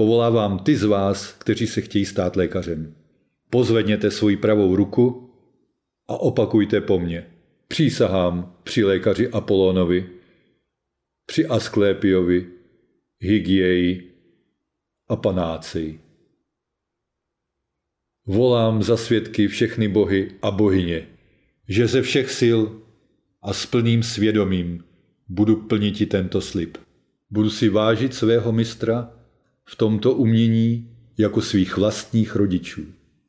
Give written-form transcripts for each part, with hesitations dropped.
Povolávám ty z vás, kteří se chtějí stát lékařem. Pozvedněte svoji pravou ruku a opakujte po mně. Přísahám při lékaři Apollonovi, při Asklepiovi, Hygieji a Panácei. Volám za svědky všechny bohy a bohyně, že ze všech sil a s plným svědomím budu plniti tento slib. Budu si vážit svého mistra v tomto umění jako svých vlastních rodičů.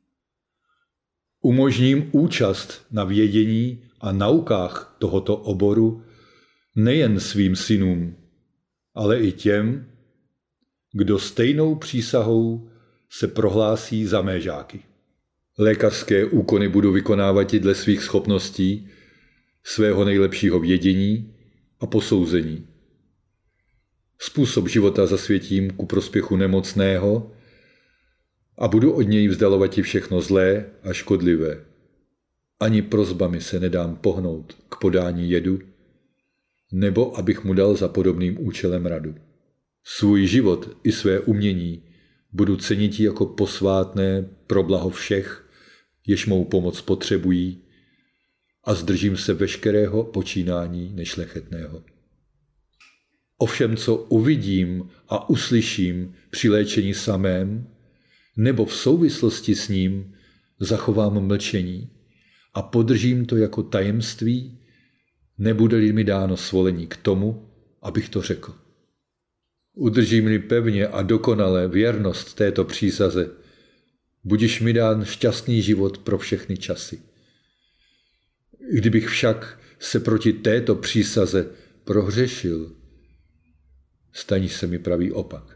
Umožním účast na vědění a naukách tohoto oboru nejen svým synům, ale i těm, kdo stejnou přísahou se prohlásí za mé žáky. Lékařské úkony budu vykonávat i dle svých schopností, svého nejlepšího vědění a posouzení. Způsob života zasvětím ku prospěchu nemocného a budu od něj vzdalovat i všechno zlé a škodlivé. Ani prosbami se nedám pohnout k podání jedu, nebo abych mu dal za podobným účelem radu. Svůj život i své umění budu cenit jako posvátné pro blaho všech, jež mou pomoc potřebují, a zdržím se veškerého počínání nešlechetného. Ovšem, co uvidím a uslyším při léčení samém, nebo v souvislosti s ním, zachovám mlčení a podržím to jako tajemství, nebude-li mi dáno svolení k tomu, abych to řekl. Udržím-li pevně a dokonale věrnost této přísaze, budiš mi dán šťastný život pro všechny časy. Kdybych však se proti této přísaze prohřešil, staň se mi pravý opak.